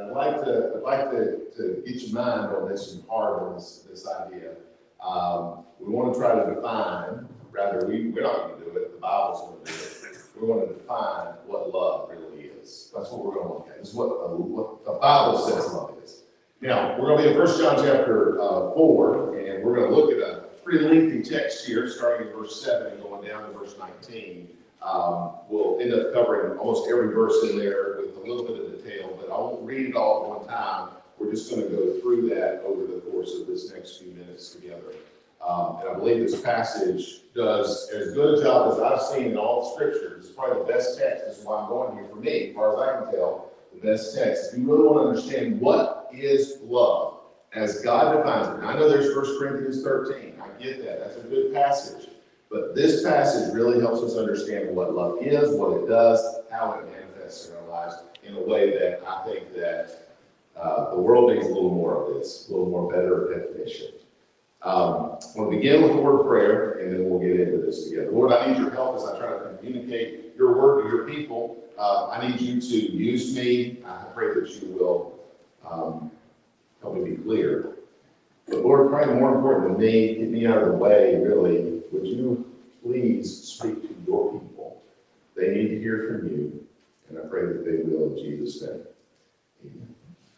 I'd like to get your mind on this and heart on this idea. We want to try to define, rather we're not going to do it, the Bible's going to do it. We're going to define what love really is. That's what we're going to look at. This is what the Bible says love is. Now, we're going to be in 1 John chapter 4, and we're going to look at a pretty lengthy text here, starting in verse 7 and going down to verse 19. We'll end up covering almost every verse in there with a little bit of detail, but I won't read it all at one time. We're just going to go through that over the course of this next few minutes together. And I believe this passage does as good a job as I've seen in all the scriptures. It's probably the best text. This is why I'm going here for me, as far as I can tell, the best text. If you really want to understand what is love, as God defines it. And I know there's 1 Corinthians 13. I get that. That's a good passage. But this passage really helps us understand what love is, what it does, how it manifests in our lives in a way that I think that the world needs a little more of this, a little more better definition. I want to begin with a word of prayer, and then we'll get into this together. Lord, I need your help as I try to communicate your word to your people. I need you to use me. I pray that you will help me be clear. But Lord, probably more important than me, get me out of the way, really. Would you please speak to your people? They need to hear from you, and I pray that they will in Jesus' name. Amen.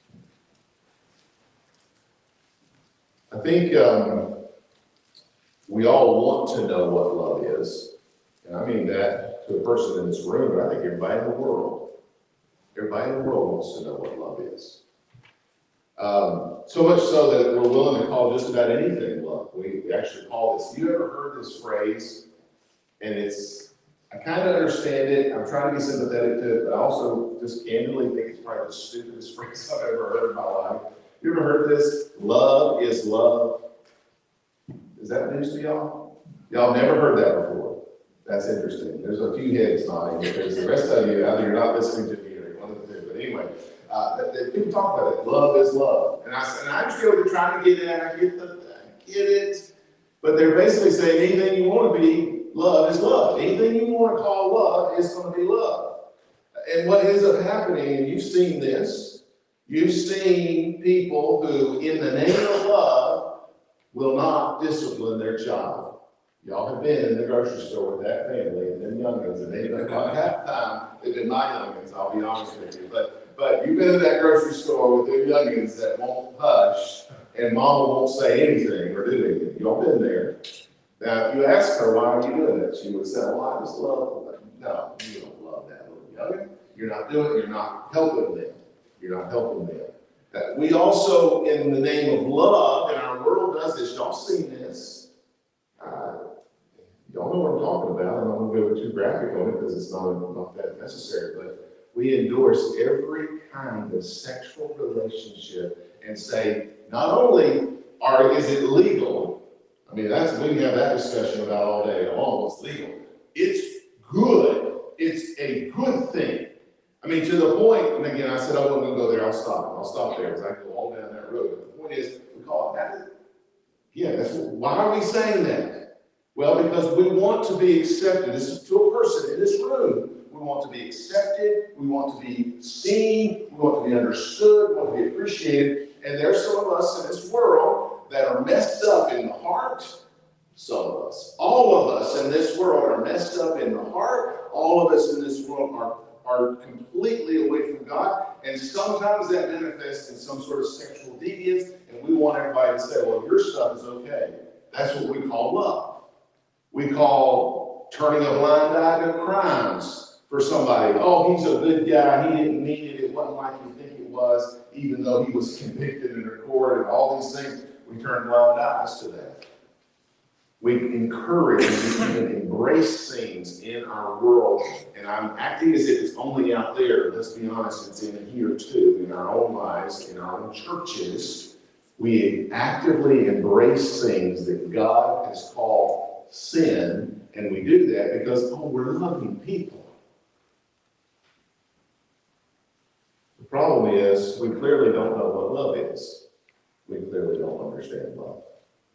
I think we all want to know what love is. And I mean that to a person in this room, but I think everybody in the world. Everybody in the world wants to know what love is. So much so that we're willing to call just about anything love. We actually call this, you ever heard this phrase? And I kind of understand it. I'm trying to be sympathetic to it, but I also just candidly think it's probably the stupidest phrase I've ever heard in my life. You ever heard this? Love is love. Is that news to y'all? Y'all never heard that before. That's interesting. There's a few heads nodding because the rest of you, either you're not listening to me or you're one of the two. But anyway, people talk about it. Love is love. And I just feel they're trying to get it. I get it. But they're basically saying anything you want to be, love is love. Anything you want to call love is going to be love. And what ends up happening, and you've seen this, you've seen people who, in the name of love, will not discipline their child. Y'all have been in the grocery store with that family and them youngins, and they've been about half the time, they've been my youngins, I'll be honest with you. But you've been in that grocery store with them youngins that won't hush, and mama won't say anything or do anything. Y'all been there. Now, if you ask her, why are you doing that? She would say, well, I just love them. No, you don't love that little youngin. You're not doing it. You're not helping them. You're not helping them. We also, in the name of love, and our world does this. Y'all seen this. Y'all know what I'm talking about. I'm not going to go too graphic on it because it's not that necessary. But we endorse every kind of sexual relationship and say, not only is it legal, I mean, we can have that discussion about all day long, what's legal. It's good. It's a good thing. I mean, to the point, and again, I said I wasn't going to go there, I'll stop there because I can go all down that road. But the point is, we call it that. Yeah, why are we saying that? Well, because we want to be accepted. This is to a person in this room. We want to be accepted. We want to be seen. We want to be understood. We want to be appreciated. And there's some of us in this world that are messed up in the heart. Some of us. All of us in this world are messed up in the heart. All of us in this world are completely away from God. And sometimes that manifests in some sort of sexual deviance. And we want everybody to say, well, your stuff is okay. That's what we call love. We call turning a blind eye to crimes for somebody. Oh, he's a good guy. He didn't mean it. It wasn't like you think it was, even though he was convicted in a court and all these things. We turn blind eyes to that. We encourage and we even embrace things in our world. And I'm acting as if it's only out there. Let's be honest, it's in here too, in our own lives, in our own churches. We actively embrace things that God has called sin, and we do that because, we're loving people. The problem is, we clearly don't know what love is. We clearly don't understand love.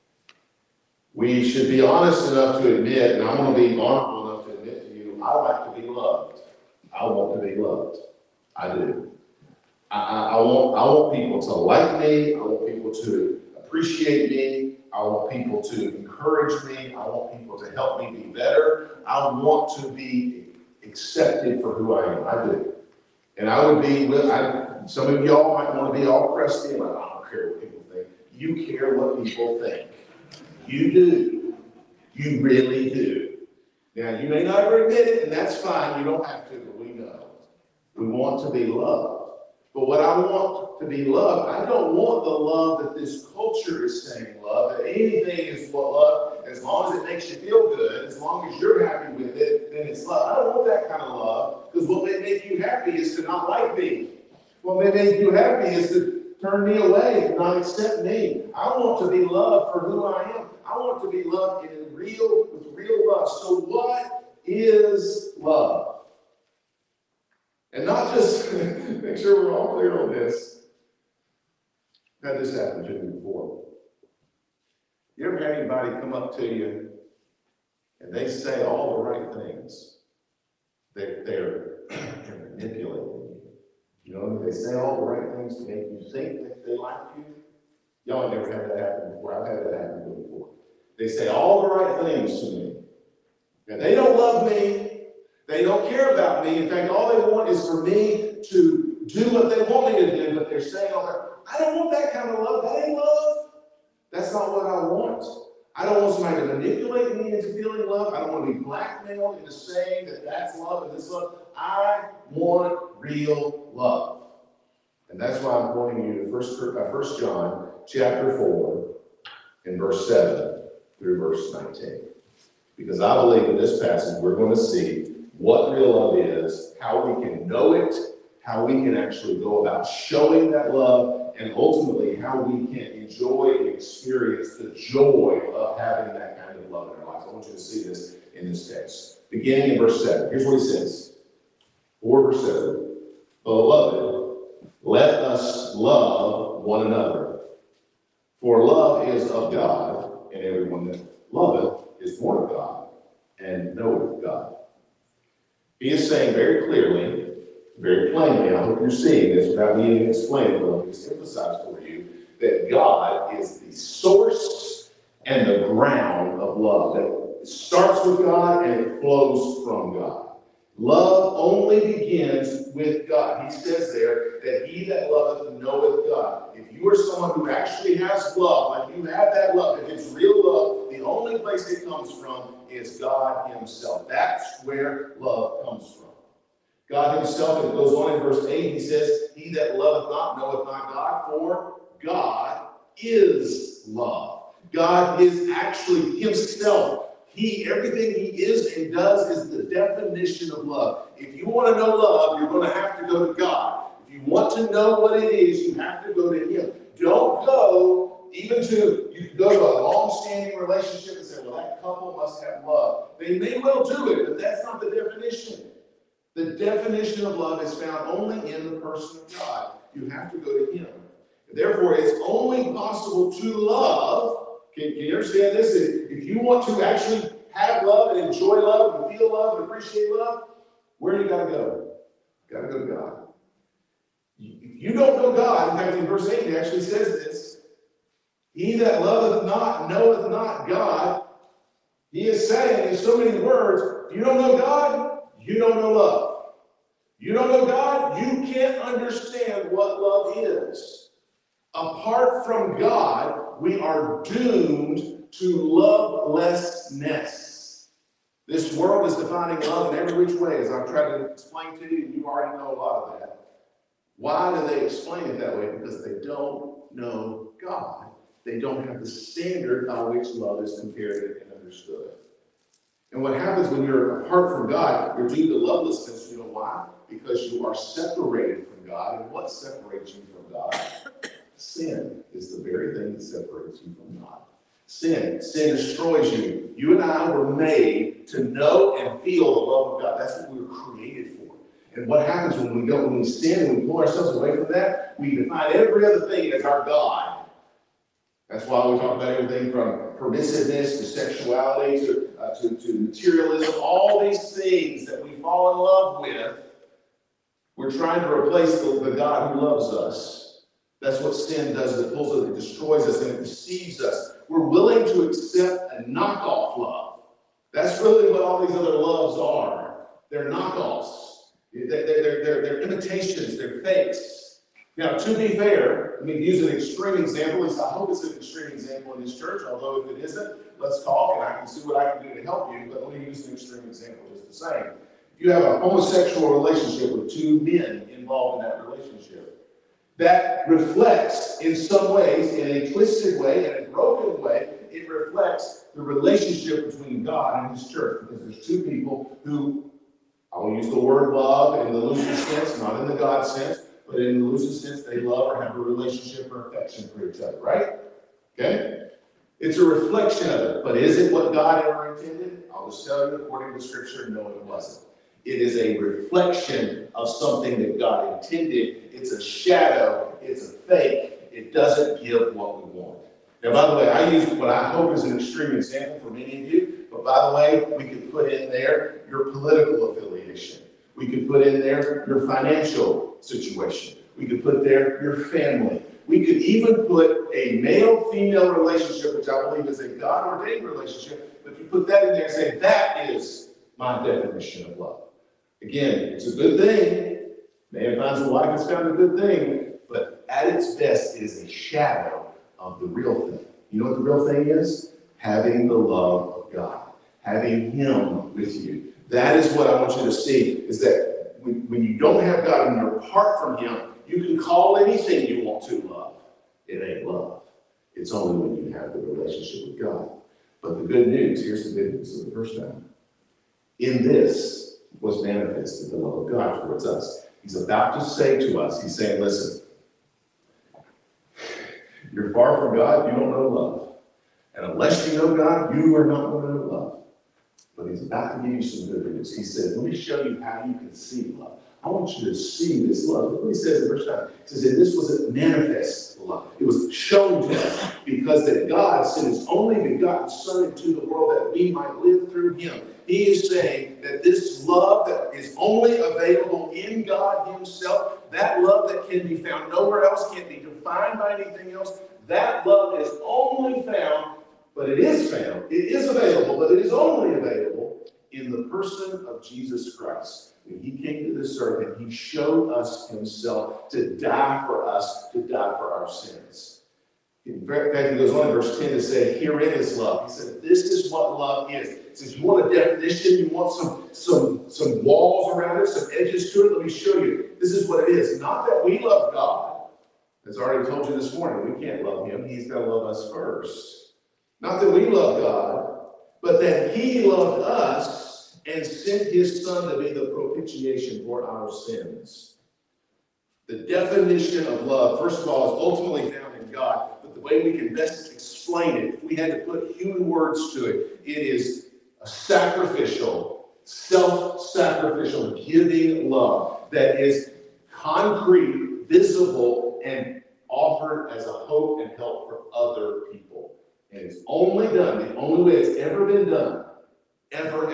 We should be honest enough to admit, and I'm going to be honorable enough to admit to you, I like to be loved. I want to be loved. I do. I want people to like me. I want people to appreciate me. I want people to encourage me. I want people to help me be better. I want to be accepted for who I am. I do. And I would be, some of y'all might want to be all crusty and like, I don't care what people think. You care what people think. You do. You really do. Now, you may not ever admit it, and that's fine. You don't have to, but we know. We want to be loved. But what I want to be loved, I don't want the love that this culture is saying love, that anything is what love, as long as it makes you feel good, as long as you're happy with it, then it's love. I don't want that kind of love, because what may make you happy is to not like me. What may make you happy is to turn me away and not accept me. I want to be loved for who I am. I want to be loved with real love. So what is love? And not just, make sure we're all clear on this. I've had this happen to me before. You ever had anybody come up to you and they say all the right things? They're manipulating you. You know, they say all the right things to make you think that they like you. Y'all have never had that happen before. I've had that happen to me before. They say all the right things to me. And they don't love me. They don't care about me. In fact, all they want is for me to do what they want me to do, but they're saying all that. I don't want that kind of love. That ain't love. That's not what I want. I don't want somebody to manipulate me into feeling love. I don't want to be blackmailed into saying that that's love and this love. I want real love. And that's why I'm pointing you to 1 John chapter 4 and verse 7 through verse 19. Because I believe in this passage we're going to see what real love is, how we can know it, how we can actually go about showing that love, and ultimately how we can enjoy and experience the joy of having that kind of love in our lives. I want you to see this in this text. Beginning in verse 7. Here's what he says. 4 verse 7. Beloved, let us love one another. For love is of God, and everyone that loveth is born of God, and knoweth God. He is saying very clearly, very plainly, I hope you're seeing this without me even explaining, but let me just emphasize for you that God is the source and the ground of love. That it starts with God and it flows from God. Love only begins with God. He says there that he that loveth knoweth God. If you are someone who actually has love, like you have that love, if it's real love, the only place it comes from is God himself. That's where love comes from. God himself, and it goes on in verse 8, he says, he that loveth not knoweth not God, for God is love. God is actually himself. Everything he is and does is the definition of love. If you want to know love, you're going to have to go to God. If you want to know what it is, you have to go to him. Don't go you can go to a long-standing relationship and say, well, that couple must have love. They may well do it, but that's not the definition. The definition of love is found only in the person of God. You have to go to him. Therefore, it's only possible to love. Can you understand this? If you want to actually have love and enjoy love and feel love and appreciate love, where do you got to go? You got to go to God. You don't know God. In fact, in verse 8, it actually says this. He that loveth not knoweth not God. He is saying in so many words, you don't know God, you don't know love. You don't know God, you can't understand what love is. Apart from God, we are doomed to lovelessness. This world is defining love in every which way, as I've tried to explain to you, and you already know a lot of that. Why do they explain it that way? Because they don't know God. They don't have the standard by which love is compared and understood. And what happens when you're apart from God, you're due to lovelessness. You know why? Because you are separated from God. And what separates you from God? Sin is the very thing that separates you from God. Sin destroys you. You and I were made to know and feel the love of God. That's what we were created for. And what happens when we sin and we pull ourselves away from that? We define every other thing as our God. That's why we talk about everything from permissiveness to sexuality to materialism. All these things that we fall in love with We're trying to replace the God who loves us. That's what sin does. It pulls us, it destroys us, and it deceives us. We're willing to accept a knockoff love. That's really what all these other loves are. They're knockoffs. They're imitations. They're fakes. Now, to be fair, use an extreme example. At least I hope it's an extreme example in this church, although if it isn't, let's talk and I can see what I can do to help you. But let me use an extreme example just the same. If you have a homosexual relationship with two men involved in that relationship, that reflects in some ways, in a twisted way, in a broken way, it reflects the relationship between God and his church. Because there's two people who, I will use the word love in the loosest sense, not in the God sense, but in the loosest sense, they love or have a relationship or affection for each other, right? Okay? It's a reflection of it. But is it what God ever intended? I'll just tell you, according to Scripture, no, it wasn't. It is a reflection of something that God intended. It's a shadow. It's a fake. It doesn't give what we want. Now, by the way, I use what I hope is an extreme example for many of you. But by the way, we could put in there your political affiliation. We could put in there your financial situation. We could put there your family. We could even put a male-female relationship, which I believe is a God-ordained relationship. But if you put that in there and say, that is my definition of love. Again, it's a good thing. Man finds a wife, it's found a good thing. But at its best, it is a shadow of the real thing. You know what the real thing is? Having the love of God. Having him with you. That is what I want you to see, is that when you don't have God and you're apart from him, you can call anything you want to love. It ain't love. It's only when you have the relationship with God. But the good news, here's the good news of the first time. In this was manifested the love of God towards us. He's about to say to us, he's saying, listen, you're far from God, you don't know love. And unless you know God, you are not going to know love. But he's about to give you some good news. He said, let me show you how you can see love. I want you to see this love. Look what he says in verse 9. He says, and this was a manifest love. It was shown to us because that God sent his only begotten Son into the world that we might live through him. He is saying that this love that is only available in God himself, that love that can be found nowhere else, can't be defined by anything else, that love is only found, but it is found, it is available, but it is only available in the person of Jesus Christ. When he came to this earth and he showed us himself to die for us, to die for our sins. In fact, he goes on in verse 10 to say, herein is love. He said, this is what love is. He says, you want a definition, you want some walls around it, some edges to it, let me show you. This is what it is. Not that we love God. As I already told you this morning, we can't love him. He's got to love us first. Not that we love God, but that he loved us and sent his Son to be the propitiation for our sins. The definition of love, first of all, is ultimately found in God, but the way we can best explain it, if we had to put human words to it, it is a sacrificial, self-sacrificial, giving love that is concrete, visible, and offered as a hope and help for other people. And it's only done, the only way it's ever been done, ever,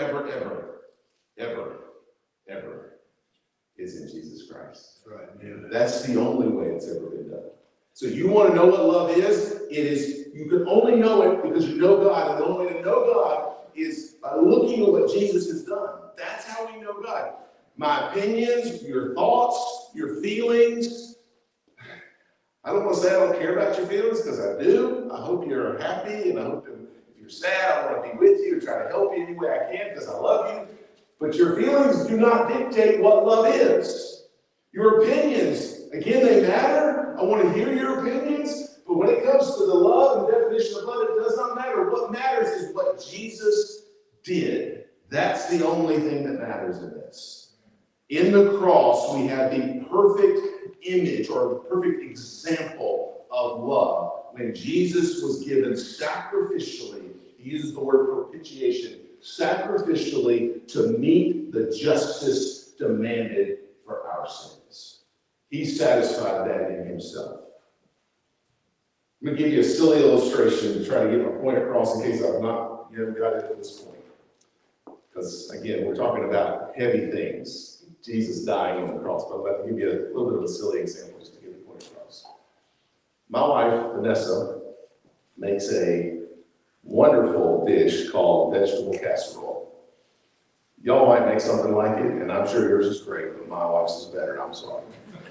is in Jesus Christ. Right. Yeah. That's the only way it's ever been done. So you want to know what love is? It is, you can only know it because you know God. And the only way to know God is by looking at what Jesus has done. That's how we know God. My opinions, your thoughts, your feelings. I don't want to say I don't care about your feelings because I do. I hope you're happy, and I hope that if you're sad, I want to be with you and try to help you any way I can because I love you. But your feelings do not dictate what love is. Your opinions, again, they matter. I want to hear your opinions. But when it comes to the love and the definition of love, it does not matter. What matters is what Jesus did. That's the only thing that matters in this. In the cross, we have the perfect image or the perfect example of love. When Jesus was given sacrificially, he uses the word propitiation, sacrificially to meet the justice demanded for our sins. He satisfied that in himself. I'm going to give you a silly illustration to try to get my point across in case you haven't got it at this point. Because, again, we're talking about heavy things. Jesus dying on the cross, but I'm about to give you a little bit of a silly example just to get the point across. My wife, Vanessa, makes a wonderful dish called vegetable casserole. Y'all might make something like it, and I'm sure yours is great, but my wife's is better, I'm sorry.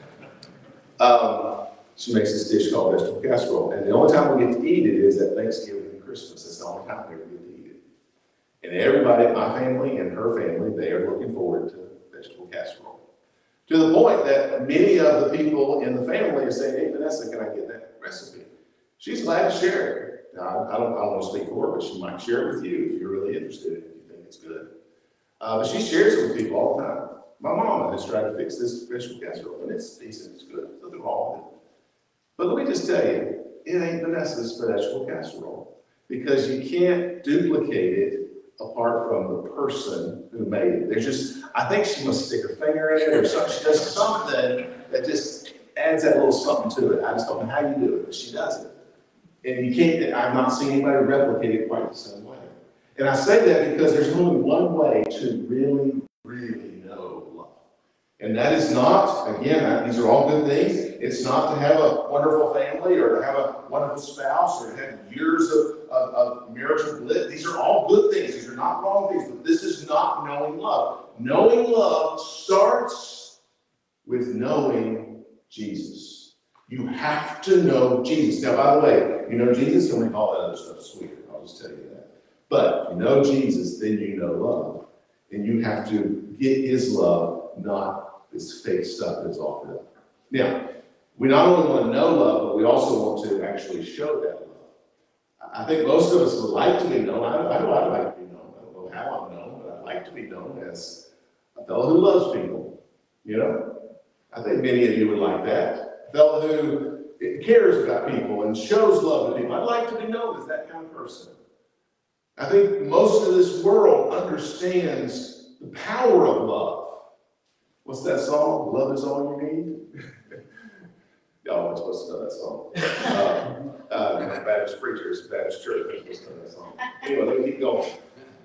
She makes this dish called vegetable casserole, and the only time we get to eat it is at Thanksgiving and Christmas. That's the only time we ever get to eat it. And everybody in my family and her family, they are looking forward to vegetable casserole. To the point that many of the people in the family are saying, hey, Vanessa, can I get that recipe? She's glad to share it. Now, I don't want to speak for her, but she might share it with you if you're really interested, if you think it's good. But she shares it with people all the time. My mama has tried to fix this vegetable casserole, and it's decent, it's good, there's nothing wrong with it. But let me just tell you, it ain't Vanessa's vegetable casserole, because you can't duplicate it apart from the person who made it. There's just, I think she must stick her finger in it or something. She does something that just adds that little something to it. I just don't know how you do it, but she does it. And you can't, I've not seen anybody replicate it quite the same way. And I say that because there's only one way to really, really know love. And that is not, again, these are all good things. It's not to have a wonderful family or to have a wonderful spouse or to have years of marital bliss. These are all good things. These are not wrong things, but this is not knowing love. Knowing love starts with knowing Jesus. You have to know Jesus. Now, by the way, you know Jesus, don't make all that other stuff sweeter. I'll just tell you that. But if you know Jesus, then you know love. And you have to get his love, not this fake stuff that's offered up. Now, we not only want to know love, but we also want to actually show that love. I think most of us would like to be known. I know I'd like to be known. I don't know how I'm known, but I'd like to be known as a fellow who loves people. You know? I think many of you would like that. A fellow who cares about people and shows love to people. I'd like to be known as that kind of person. I think most of this world understands the power of love. What's that song? Love is all you need? Y'all aren't supposed to know that song. Baptist preachers, Baptist church, they're supposed to know that song. Anyway, let me keep going.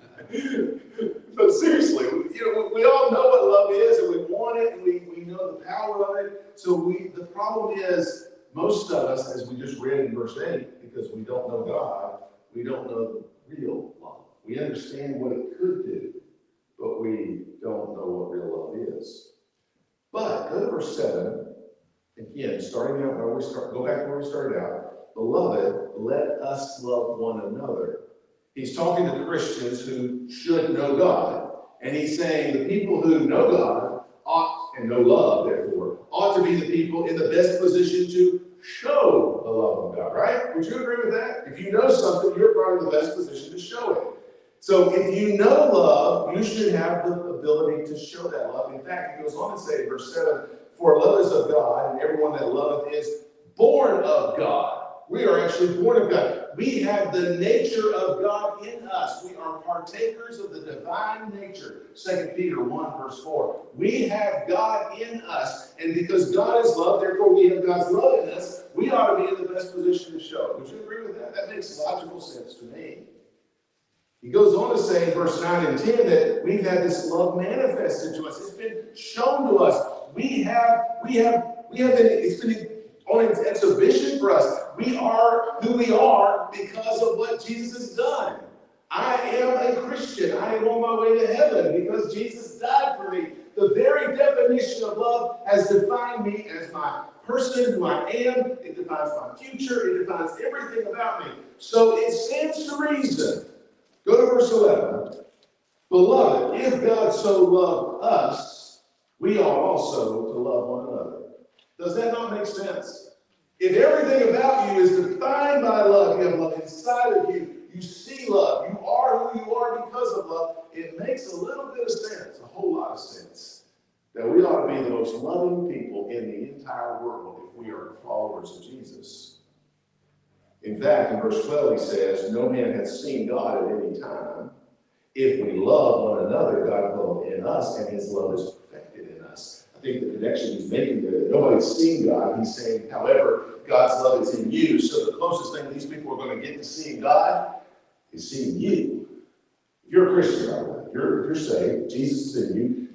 But seriously, we all know what love is, and we want it, and we know the power of it. So the problem is, most of us, as we just read in verse 8, because we don't know God, we don't know the real love. We understand what it could do, but we don't know what real love is. But go to verse 7. Again, starting out where we start, go back where we started out. Beloved, let us love one another. He's talking to Christians who should know God. And he's saying the people who know God ought, and know love, therefore, ought to be the people in the best position to show the love of God, right? Would you agree with that? If you know something, you're probably in the best position to show it. So if you know love, you should have the ability to show that love. In fact, he goes on to say in verse 7, for love is of God, and everyone that loveth is born of God. We are actually born of God. We have the nature of God in us. We are partakers of the divine nature. 2 Peter 1, verse 4. We have God in us, and because God is love, therefore we have God's love in us, we ought to be in the best position to show it. Would you agree with that? That makes logical sense to me. He goes on to say in verse 9 and 10 that we've had this love manifested to us. It's been shown to us. It's been on exhibition for us. We are who we are because of what Jesus has done. I am a Christian. I am on my way to heaven because Jesus died for me. The very definition of love has defined me as my person who I am. It defines my future. It defines everything about me. So it stands to reason. Go to verse 11. Beloved, if God so loved us, we ought also to love one another. Does that not make sense? If everything about you is defined by love, you have love inside of you, you see love, you are who you are because of love, it makes a little bit of sense, a whole lot of sense, that we ought to be the most loving people in the entire world if we are followers of Jesus. In fact, in verse 12 he says, no man has seen God at any time. If we love one another, God will in us, and his love is perfected in us. I think the connection he's making there, that nobody's seen God. He's saying, however, God's love is in you. So the closest thing these people are going to get to seeing God is seeing you. If you're a Christian, by the way, if you're saved, Jesus is in you,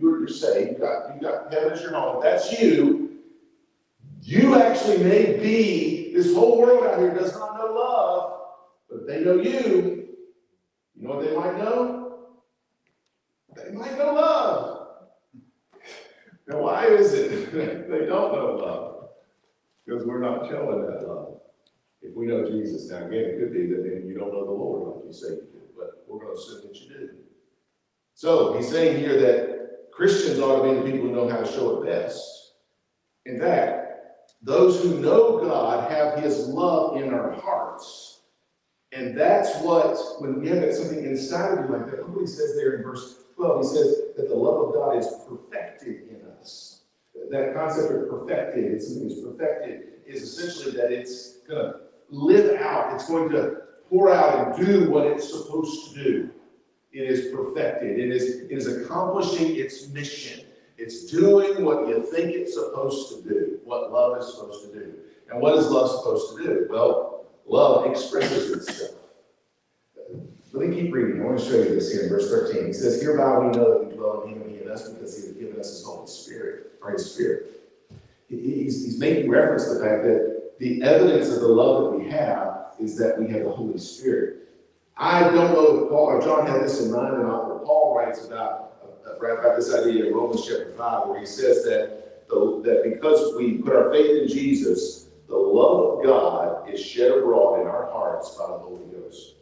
you're saved, you've got heaven as your home, if that's you, you actually may be, this whole world out here does not know love, but if they know you, you know what they might know? They might know love. Now, why is it they don't know love? Because we're not showing that love. If we know Jesus, now again, it could be that maybe you don't know the Lord like you say you do, but we're going to assume that you do. So he's saying here that Christians ought to be the people who know how to show it best. In fact, those who know God have his love in our hearts. And that's what, when we have something inside of you like that, look what he says there in verse 12. He says that the love of God is perfected in us. That concept of perfected, it's something that's perfected, is essentially that it's going to live out, it's going to pour out and do what it's supposed to do. It is perfected. It is accomplishing its mission. It's doing what you think it's supposed to do, what love is supposed to do. And what is love supposed to do? Well, love expresses itself. Let me keep reading. I want to show you this here in verse 13. He says, hereby we know that we dwell in him and he in us because he has given us his Holy Spirit, or his Spirit. He's making reference to the fact that the evidence of the love that we have is that we have the Holy Spirit. I don't know if Paul or John had this in mind or not, but Paul writes about this idea in Romans chapter 5, where he says that because we put our faith in Jesus, the love of God is shed abroad in our hearts by the Holy Ghost.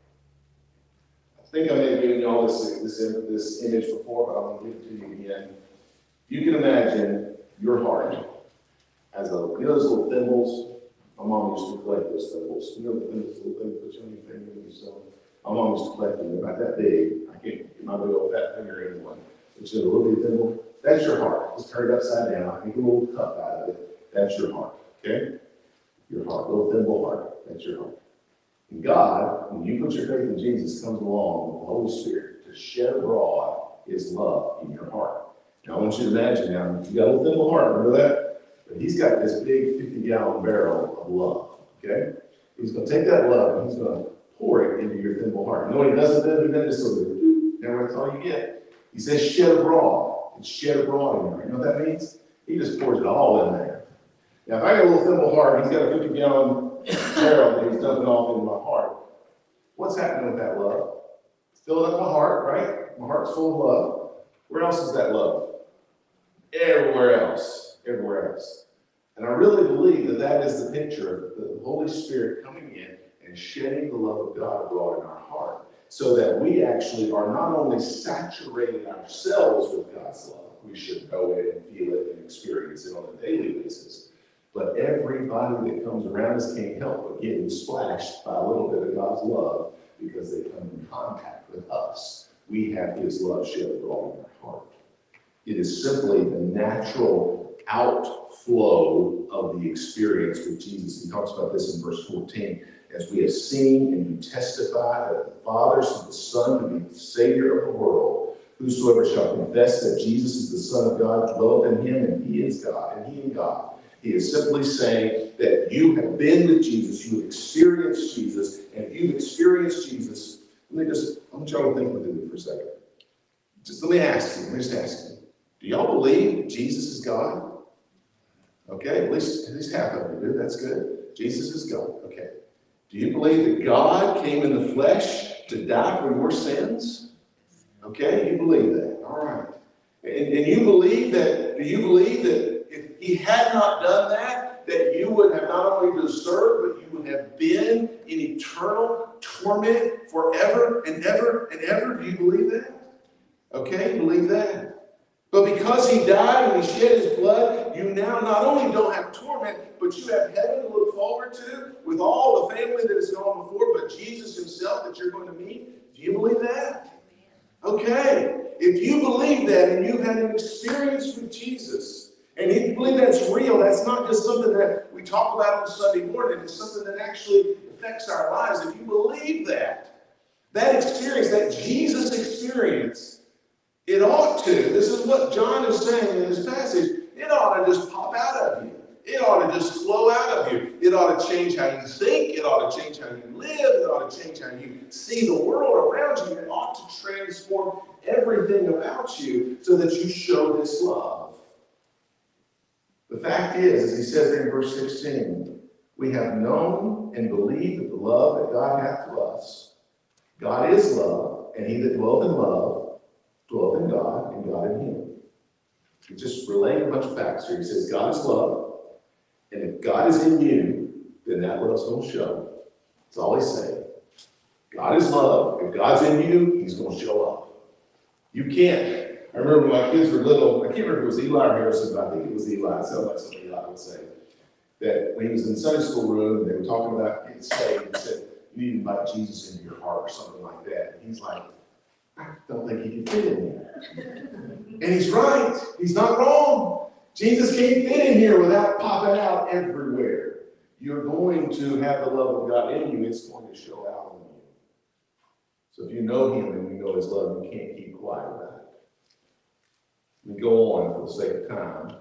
I think I may have given you all this image before, but I'm going to give it to you again. You can imagine your heart as those little thimbles. My mom used to collect those thimbles. You know the thimbles, little thimbles that you on your finger when you sell them? My mom used to collect them. They're about that big. I can't get my big old fat finger in one. It's a little bitty thimble. That's your heart. Just turn it upside down. Make a little cup out of it. That's your heart. Okay? Your heart. Little thimble heart. That's your heart. And God, when you put your faith in Jesus, comes along with the Holy Spirit to shed abroad his love in your heart. Now I want you to imagine now, you got a little thimble heart, remember that? But he's got this big 50-gallon barrel of love, okay? He's going to take that love and he's going to pour it into your thimble heart. You know what he doesn't do? He doesn't just sort of, never that's all you get. He says shed abroad. It's shed abroad in there. You know what that means? He just pours it all in there. Now, if I got a little thimble heart, he's got a 50-gallon barrel that he's dumping off into my heart. What's happening with that love? It's filling up my heart, right? My heart's full of love. Where else is that love? Everywhere else. Everywhere else. And I really believe that that is the picture of the Holy Spirit coming in and shedding the love of God abroad in our heart, so that we actually are not only saturating ourselves with God's love, we should know it and feel it and experience it on a daily basis, but everybody that comes around us can't help but getting splashed by a little bit of God's love because they come in contact with us. We have his love shed abroad in our heart. It is simply the natural outflow of the experience with Jesus. He talks about this in verse 14. As we have seen and you testify that the Father sent the Son to be the Savior of the world, whosoever shall confess that Jesus is the Son of God, dwelleth in him, and he is God, and he in God. He is simply saying that you have been with Jesus, you have experienced Jesus, and if you've experienced Jesus, I want y'all to think with me for a second. Let me ask you. Do y'all believe Jesus is God? Okay, at least half of you do. That's good. Jesus is God. Okay. Do you believe that God came in the flesh to die for your sins? Okay, you believe that. All right. And you believe that, do you believe that if he had not done that, that you would have not only deserved, but you would have been in eternal torment forever and ever and ever? Do you believe that? Okay, you believe that. But because he died and he shed his blood, you now not only don't have torment, but you have heaven to look forward to with all the family that has gone before, but Jesus himself that you're going to meet. Do you believe that? Okay. If you believe that and you've had an experience with Jesus, and if you believe that's real, that's not just something that we talk about on Sunday morning, it's something that actually affects our lives. If you believe that experience, that Jesus experience, it ought to, this is what John is saying in this passage, it ought to just pop out of you. It ought to just flow out of you. It ought to change how you think. It ought to change how you live. It ought to change how you see the world around you. It ought to transform everything about you so that you show this love. The fact is, as he says there in verse 16, we have known and believed that the love that God hath to us. God is love, and he that dwelleth in love dwelleth in God, and God in him. He just relaying a bunch of facts here. He says God is love, and if God is in you, then that love's going to show. That's all he's saying. God is love. If God's in you, he's going to show up. You can't. I remember when my kids were little, I can't remember if it was Eli or Harrison, but I think it was Eli. It sounded like something Eli would say. That when he was in the Sunday school room, and they were talking about getting saved, and said, you need to invite Jesus into your heart or something like that. And he's like, I don't think he can fit in there. And he's right. He's not wrong. Jesus can't fit in here without popping out everywhere. You're going to have the love of God in you. It's going to show out in you. So if you know him and you know his love, you can't keep quiet about it. Let me go on for the sake of time.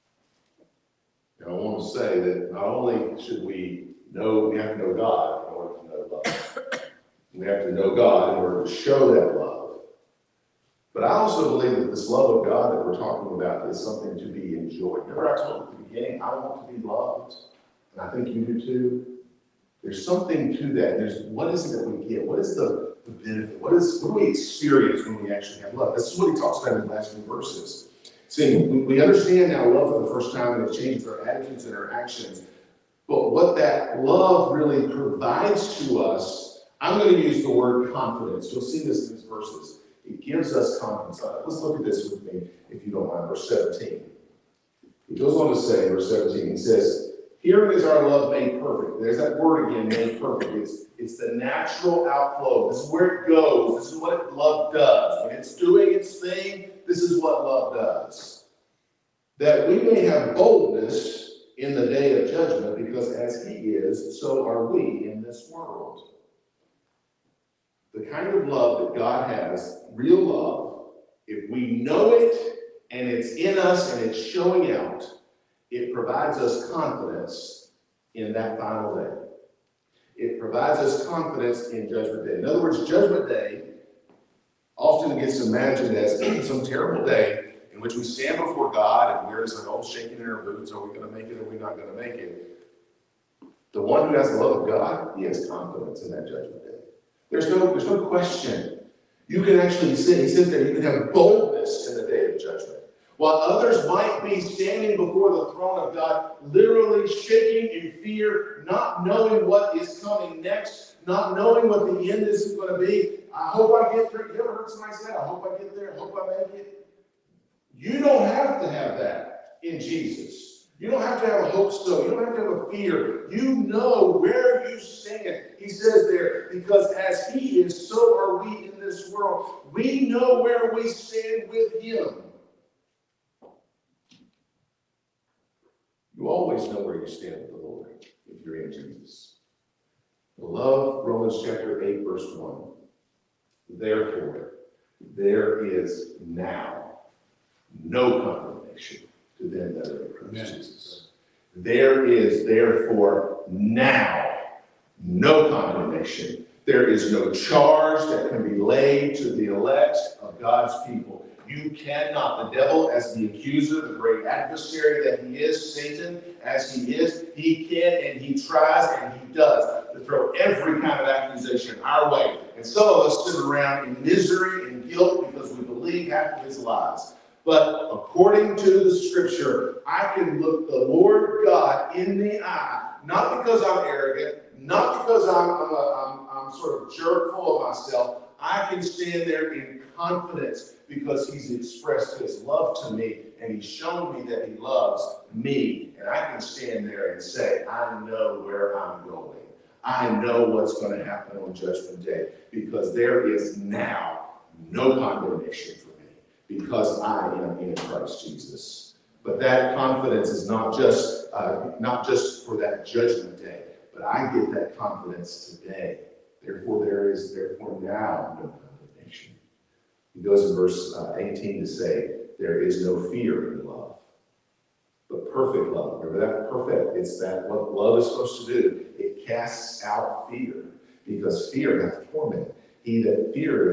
And I want to say that not only should we have to know God in order to know love. We have to know God in order to show that love. But I also believe that this love of God that we're talking about is something to be enjoyed. Remember I told you at the beginning, I want to be loved. And I think you do too. There's something to that. What is it that we get? What is the benefit? What do we experience when we actually have love? This is what he talks about in the last few verses. See, we understand now love for the first time, and it changes our attitudes and our actions. But what that love really provides to us, I'm going to use the word confidence. You'll see this in these verses. It gives us confidence. Let's look at this with me, if you don't mind. Verse 17. He goes on to say, verse 17, he says, herein is our love made perfect. There's that word again, made perfect. It's the natural outflow. This is where it goes. This is what love does. When it's doing its thing, this is what love does. That we may have boldness in the day of judgment, because as he is, so are we in this world. The kind of love that God has, real love, if we know it and it's in us and it's showing out, it provides us confidence in that final day. It provides us confidence in Judgment Day. In other words, Judgment Day often gets imagined as some terrible day in which we stand before God and we're just like, oh, shaking in our boots. Are we going to make it or are we not going to make it? The one who has the love of God, he has confidence in that Judgment Day. There's no question. You can actually say, he says that you can have boldness in the day of judgment. While others might be standing before the throne of God, literally shaking in fear, not knowing what is coming next, not knowing what the end is going to be. I hope I get through. You ever heard somebody say, I hope I get there, I hope I make it? You don't have to have that in Jesus. You don't have to have a hope so. You don't have to have a fear. You know where you stand. He says there, because as he is, so are we in this world. We know where we stand with him. You always know where you stand with the Lord if you're in Jesus. I love Romans chapter 8, verse 1. Therefore, there is now no condemnation to them that are in Christ Jesus. There is therefore now no condemnation. There is no charge that can be laid to the elect of God's people. You cannot, the devil as the accuser, the great adversary that he is, Satan as he is, he can and he tries and he does to throw every kind of accusation our way. And some of us sit around in misery and guilt because we believe half of his lies. But according to the scripture, I can look the Lord God in the eye, not because I'm arrogant, not because I'm sort of jerk full of myself. I can stand there in confidence because he's expressed his love to me and he's shown me that he loves me. And I can stand there and say, I know where I'm going. I know what's going to happen on Judgment Day because there is now no condemnation for me because I am in Christ Jesus. But that confidence is not just for that Judgment Day, but I get that confidence today. Therefore, there is now no condemnation. He goes in verse 18 to say, there is no fear in love, but perfect love. Remember that? Perfect. It's that what love is supposed to do. It casts out fear, because fear hath torment. He that feareth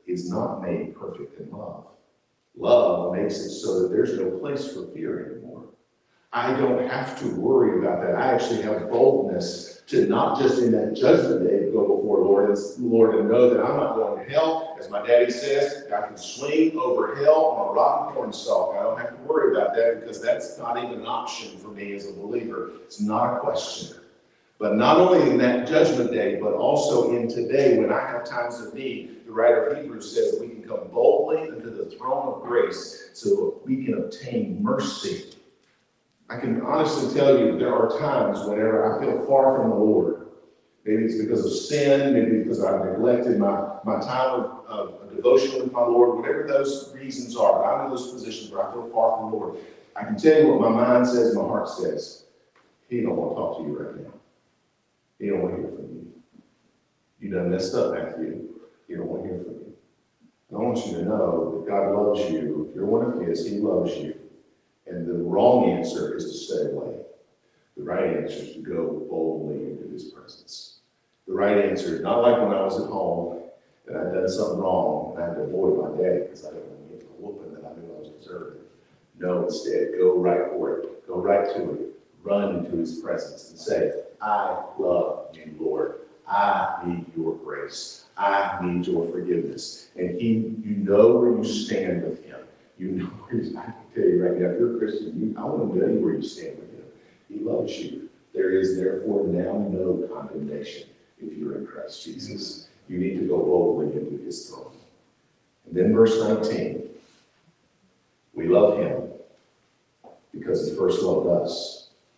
is not made perfect in love. Love makes it so that there's no place for fear anymore. I don't have to worry about that. I actually have boldness to not just in that judgment day go before Lord and know that I'm not going to hell. As my daddy says, I can swing over hell on a rotten cornstalk. I don't have to worry about that because that's not even an option for me as a believer. It's not a question. But not only in that judgment day, but also in today when I have times of need, the writer of Hebrews says that we can come boldly into the throne of grace so we can obtain mercy. I can honestly tell you there are times whenever I feel far from the Lord. Maybe it's because of sin, maybe because I've neglected my time of devotion with my Lord, whatever those reasons are. But I'm in those positions where I feel far from the Lord. I can tell you what my mind says, my heart says. He don't want to talk to you right now. He don't want to hear from you. You done messed up, Matthew. He don't want to hear from you. And I want you to know that God loves you. If you're one of His, He loves you. And the wrong answer is to stay away. The right answer is to go boldly into His presence. The right answer is not like when I was at home and I'd done something wrong and I had to avoid my daddy because I didn't want to get the whooping that I knew I was deserving. No, instead, go right for it. Go right to it. Run into His presence and say, I love you, Lord. I need your grace. I need your forgiveness. And you know where you stand with Him. You know where I can tell you right now, if you're a Christian, I want to know where you stand with Him. He loves you. There is therefore now no condemnation if you're in Christ Jesus. You need to go boldly into His throne. And then verse 19. We love Him because He first loved us.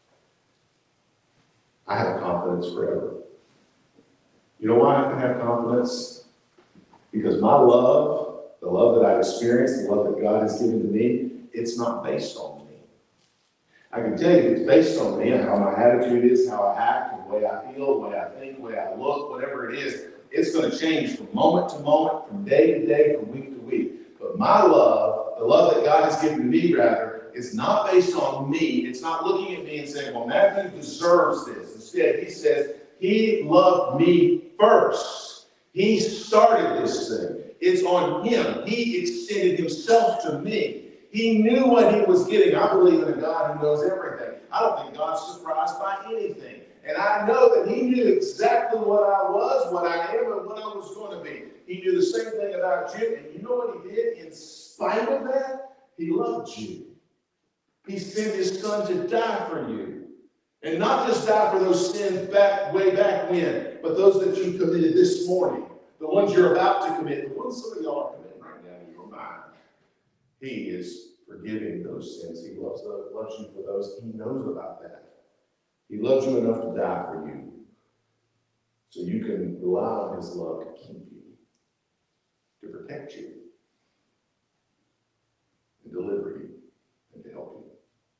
I have confidence forever. You know why I can have confidence? Because my love, the love that I've experienced, the love that God has given to me, it's not based on me. I can tell you it's based on me and how my attitude is, how I act, the way I feel, the way I think, the way I look, whatever it is. It's going to change from moment to moment, from day to day, from week to week. But my love, the love that God has given to me, rather, is not based on me. It's not looking at me and saying, well, Matthew deserves this. Instead, He says, He loved me first. He started this thing. It's on Him. He extended Himself to me. He knew what He was getting. I believe in a God who knows everything. I don't think God's surprised by anything. And I know that He knew exactly what I was, what I am, and what I was going to be. He knew the same thing about you. And you know what He did? In spite of that, He loved you. He sent His Son to die for you. And not just die for those sins way back when, but those that you committed this morning. The ones you're about to commit. The ones some of y'all are committing right now in your mind. He is forgiving those sins. He loves you for those. He knows about that. He loves you enough to die for you. So you can rely on His love to keep you, to protect you, and deliver you, and to help you.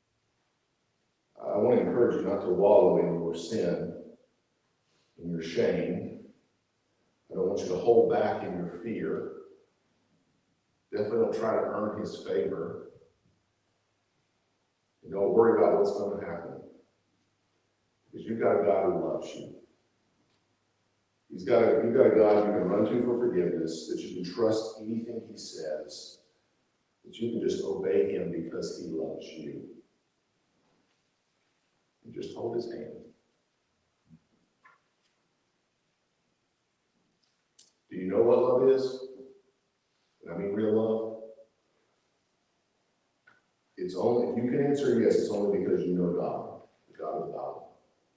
I want to encourage you not to wallow in your sin, in your shame. I don't want you to hold back in your fear. Definitely don't try to earn His favor. And don't worry about what's going to happen. Because you've got a God who loves you. You've got a God you can run to for forgiveness, that you can trust anything He says, that you can just obey Him because He loves you. And just hold His hand. Do you know what love is? And I mean real love. It's only, if you can answer yes, it's only because you know God, the God of the Bible.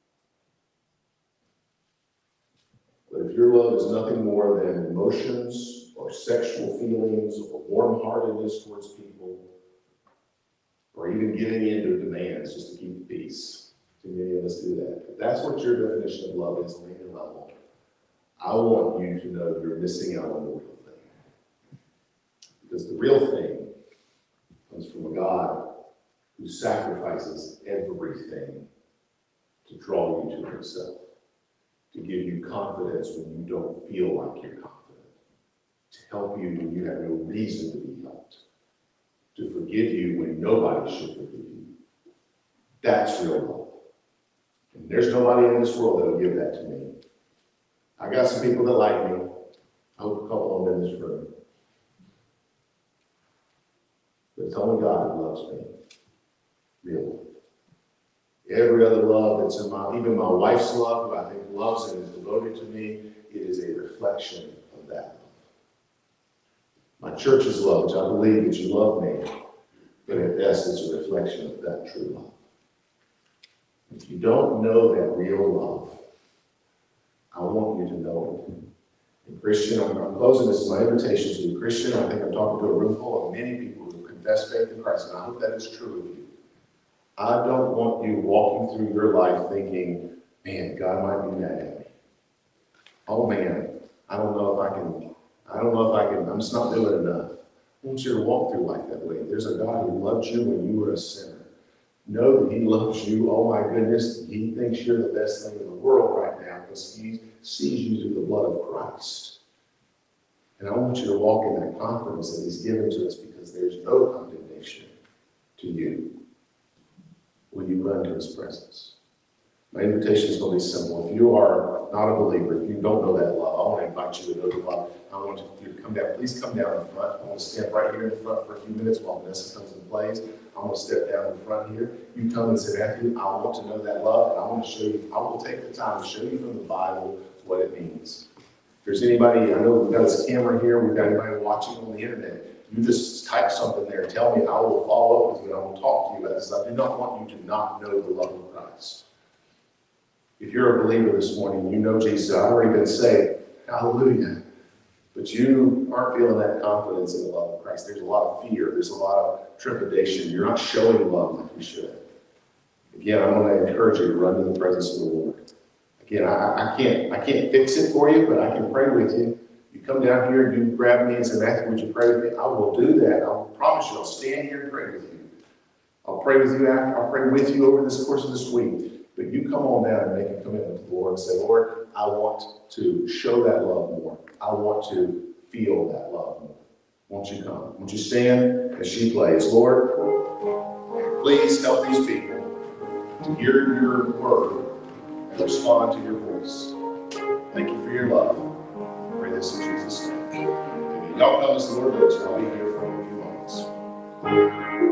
But if your love is nothing more than emotions or sexual feelings or warm-heartedness towards people, or even giving in to demands just to keep the peace, too many of us do that. If that's what your definition of love is on any level, I want you to know you're missing out on the real thing. Because the real thing comes from a God who sacrifices everything to draw you to Himself, to give you confidence when you don't feel like you're confident, to help you when you have no reason to be helped, to forgive you when nobody should forgive you. That's real love. And there's nobody in this world that will give that to me. I got some people that like me. I hope a couple of them in this room. But it's only God who loves me, really. Every other love that's in even my wife's love, who I think loves and is devoted to me, it is a reflection of that love. My church's love, which I believe that you love me, but at best it's a reflection of that true love. If you don't know that real love, I want you to know it. And Christian, I'm closing this as my invitation to you. Christian, I think I'm talking to a room full of many people who confess faith in Christ, and I hope that is true of you. I don't want you walking through your life thinking, man, God might be mad at me. Oh man, I don't know if I can, I'm just not doing enough. I want you to walk through life that way. There's a God who loved you when you were a sinner. Know that he loves you. Oh my goodness, he thinks you're the best thing in the world right now because he sees you through the blood of Christ. And I want you to walk in that confidence that he's given to us because there's no condemnation to you when you run to his presence. My invitation is going to be simple. If you are not a believer, if you don't know that love, I want to invite you to know the love. I want you to come down. Please come down in front. I want to stand right here in the front for a few minutes while Vanessa comes and plays. I want to step down in front here. You come and say, Matthew, I want to know that love, and I want to show you. I will take the time to show you from the Bible what it means. If there's anybody, I know we've got this camera here, we've got anybody watching on the internet, you just type something there, tell me, I will follow up with you, and I will talk to you about this. I do not want you to not know the love of Christ. If you're a believer this morning, you know Jesus, I've already been saved, hallelujah, but you aren't feeling that confidence in the love of Christ. There's a lot of fear, there's a lot of trepidation, you're not showing love like you should. Again, I want to encourage you to run to the presence of the Lord. Again, I can't fix it for you, but I can pray with you. You come down here and you grab me and say, Matthew, would you pray with me? I will do that. I promise you, I'll stand here and pray with you. I'll pray with you after. I'll pray with you over this course of this week. But you come on down and make a commitment to the Lord and say, Lord, I want to show that love more. I want to feel that love more. Won't you come? Won't you stand as she plays? Lord, please help these people to hear your word and respond to your voice. Thank you for your love. I pray this in Jesus' name. Amen. Y'all come as the Lord wills, and I'll be here for a few moments.